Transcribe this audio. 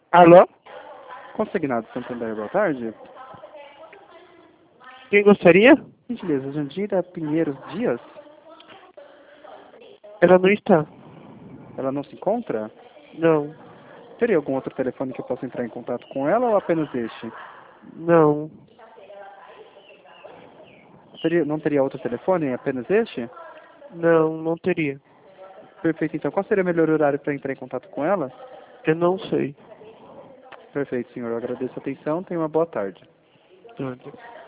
Alô? Consignado Santander, boa tarde. Quem gostaria? Gentileza, Jandira Pinheiros Dias? Ela não está. Ela não se encontra? Não. Teria algum outro telefone que eu possa entrar em contato com ela ou apenas este? Não. Não teria outro telefone, apenas este? Não, não teria. Perfeito, então qual seria o melhor horário para entrar em contato com ela? Eu não sei. Perfeito, senhor. Eu agradeço a atenção. Tenha uma boa tarde. Olha.